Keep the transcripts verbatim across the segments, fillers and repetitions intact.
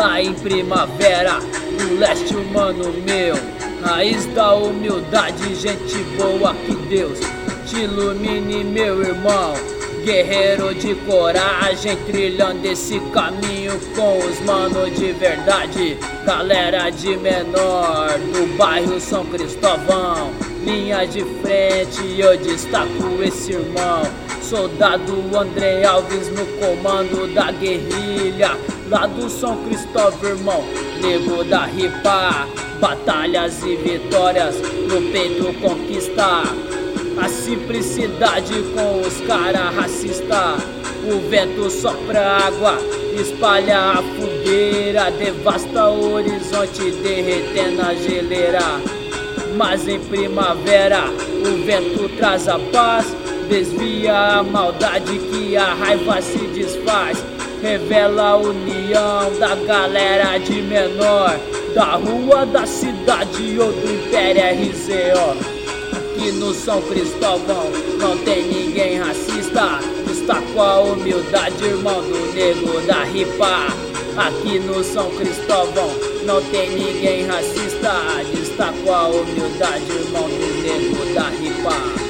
lá em primavera, no leste humano meu, raiz da humildade, gente boa, que Deus te ilumine, meu irmão. Guerreiro de coragem, trilhando esse caminho com os manos de verdade. Galera de menor, do bairro São Cristóvão, linha de frente, eu destaco esse irmão. Soldado André Alves no comando da guerrilha, lá do São Cristóvão, irmão. Nego da ripa, batalhas e vitórias, no peito conquistar. A simplicidade com os cara racista. O vento sopra água, espalha a fogueira, devasta o horizonte, derretendo a geleira. Mas em primavera o vento traz a paz, desvia a maldade que a raiva se desfaz. Revela a união da galera de menor, da rua, da cidade ou do Império R Z O. Aqui no São Cristóvão não tem ninguém racista. Destaco a humildade, irmão, do nego da ripa. Aqui no São Cristóvão não tem ninguém racista. Destaco a humildade, irmão, do nego da ripa.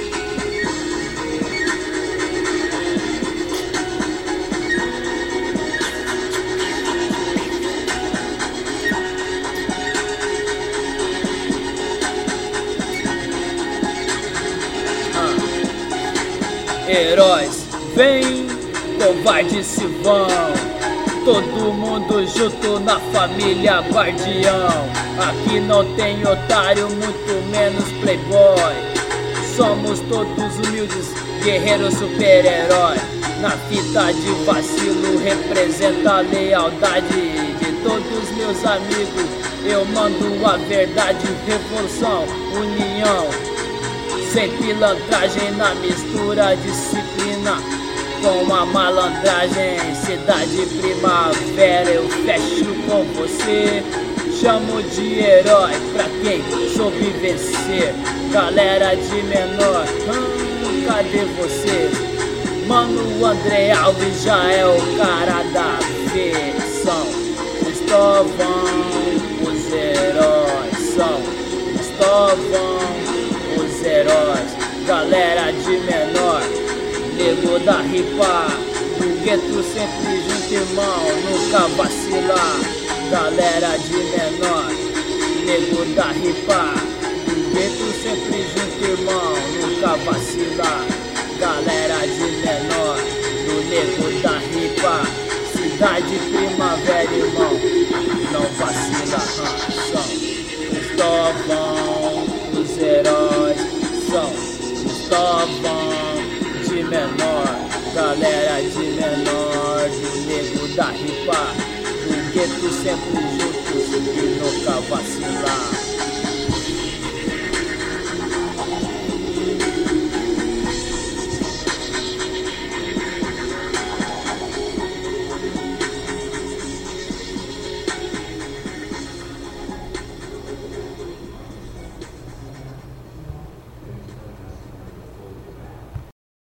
Heróis, vem, covardes se vão. Todo mundo junto na família guardião. Aqui não tem otário, muito menos playboy. Somos todos humildes, guerreiros super-herói. Na fita de vacilo representa a lealdade de todos meus amigos. Eu mando a verdade, revolução, união. Sem pilantragem, na mistura, disciplina com a malandragem. Cidade primavera, eu fecho com você. Chamo de herói pra quem soube vencer. Galera de menor, hum, cadê você? Mano, o André Alves já é o cara da versão. Cristóvão, os heróis são Cristóvão, os heróis. Galera de menor, nego da ripa, do gueto sempre junto, irmão, nunca vacilar. Galera de menor, nego da ripa, do gueto sempre junto, irmão, nunca vacilar. Galera de menor, do nego da ripa, cidade primavera, irmão, não vacila. São Cristóvão, os heróis são Cristóvão de menor. Galera de menor, do nego da ripa, do gueto sempre juntos e nunca vacilar.